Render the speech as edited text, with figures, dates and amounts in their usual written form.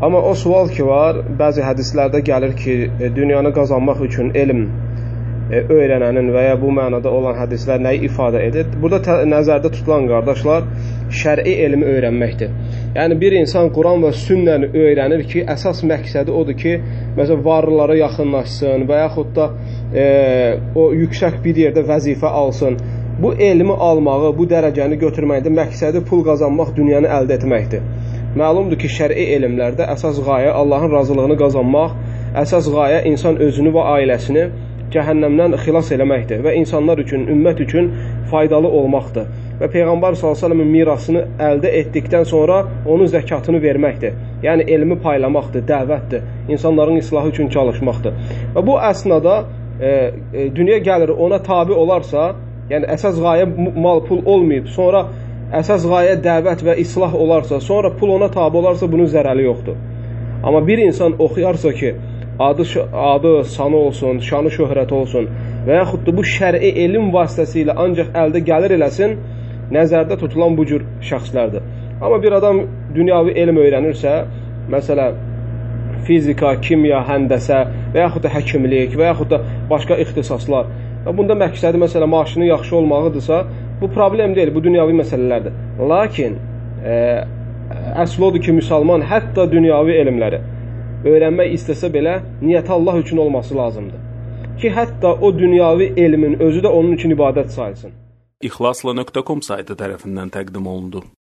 Amma o sual ki var, bəzi hədislərdə gəlir ki, dünyanı qazanmaq üçün elm öyrənənin və ya bu mənada olan hədislər nəyi ifadə edir? Burada nəzərdə tutulan qardaşlar, şər'i elmi öyrənməkdir. Yəni, bir insan Quran və sünnəni öyrənir ki, əsas məqsədi odur ki, məsələn, varlılara yaxınlaşsın və yaxud da o yüksək bir yerdə vəzifə alsın. Bu elmi almağı, bu dərəcəni götürməkdə məqsədi pul qazanmaq, dünyanı əldə etməkdir. Məlumdur ki, şər'i elmlərdə əsas qayə Allahın razılığını qazanmaq, əsas qayə insan özünü və ailəsini cəhənnəmdən xilas eləməkdir və insanlar üçün, ümmət üçün faydalı olmaqdır. Və Peyğəmbər s.ə.v-in mirasını əldə etdikdən sonra onun zəkatını verməkdir. Yəni, elmi paylamaqdır, dəvətdir, insanların islahı üçün çalışmaqdır. Və bu əsnada dünya gəlir ona tabi olarsa, yəni əsas qayə mal, pul olmayıb, sonra əsas qayə dəvət və islah olarsa, sonra pul ona tabi olarsa, bunun zərəli yoxdur. Amma bir insan oxuyarsa ki, adı, sanı olsun, şanı, şöhrəti olsun və yaxud da bu şər'i elm vasitəsilə ancaq əldə gəlir eləsin, nəzərdə tutulan bu cür şəxslərdir. Amma bir adam dünyavi elm öyrənirsə, məsələn, fizika, kimya, həndəsə və yaxud da həkimlik və yaxud da başqa ixtisaslar və bunda məqsədi, məsələn, maaşının yaxşı olmağıdırsa, bu problem deyil, bu dünyavi məsələlərdir. Lakin, əsl odur ki, müsəlman hətta dünyavi elmləri öyrənmək istəsə belə, niyyəti Allah üçün olması lazımdır. Ki, hətta o dünyavi elmin özü də onun üçün ibadət sayılsın. İxlasla.com saytı tərəfindən təqdim olundu.